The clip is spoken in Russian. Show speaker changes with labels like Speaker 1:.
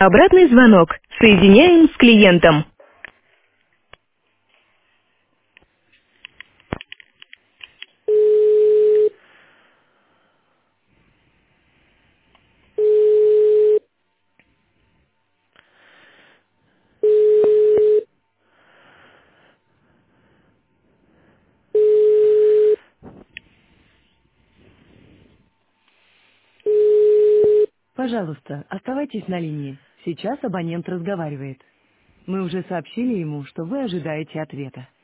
Speaker 1: Обратный звонок. Соединяем с клиентом. Пожалуйста, оставайтесь на линии. Сейчас абонент разговаривает. Мы уже сообщили ему, что вы ожидаете ответа.